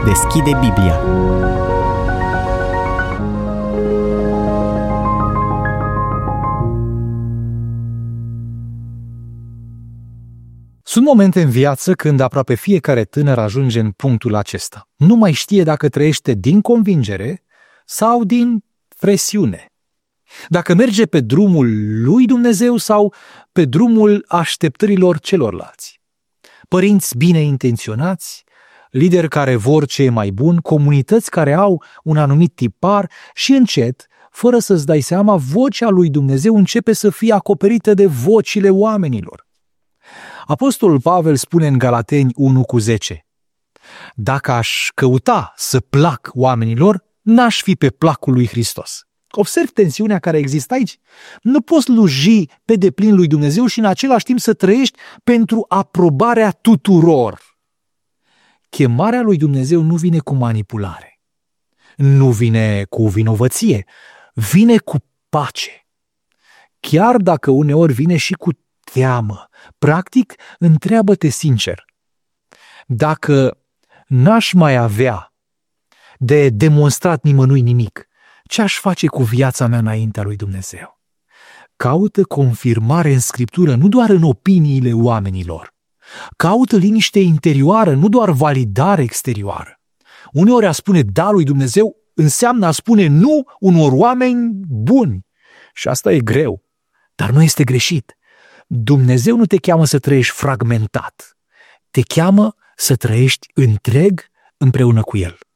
deschide Biblia. Sunt momente în viață când aproape fiecare tânăr ajunge în punctul acesta. Nu mai știe dacă trăiește din convingere sau din presiune. Dacă merge pe drumul lui Dumnezeu sau pe drumul așteptărilor celorlalți. Părinți bine intenționați, lideri care vor ce e mai bun, comunități care au un anumit tipar și încet, fără să-ți dai seama, vocea lui Dumnezeu începe să fie acoperită de vocile oamenilor. Apostolul Pavel spune în Galateni 1:10: dacă aș căuta să plac oamenilor, n-aș fi pe placul lui Hristos. Observi tensiunea care există aici? Nu poți sluji pe deplin lui Dumnezeu și în același timp să trăiești pentru aprobarea tuturor. Chemarea lui Dumnezeu nu vine cu manipulare, nu vine cu vinovăție, vine cu pace. Chiar dacă uneori vine și cu teamă. Practic, întreabă-te sincer: dacă n-aș mai avea de demonstrat nimănui nimic, ce aș face cu viața mea înaintea lui Dumnezeu? Caută confirmare în Scriptură, nu doar în opiniile oamenilor. Caută liniște interioară, nu doar validare exterioară. Uneori a spune da lui Dumnezeu înseamnă a spune nu unor oameni buni. Și asta e greu, dar nu este greșit. Dumnezeu nu te cheamă să trăiești fragmentat. Te cheamă să trăiești întreg împreună cu El.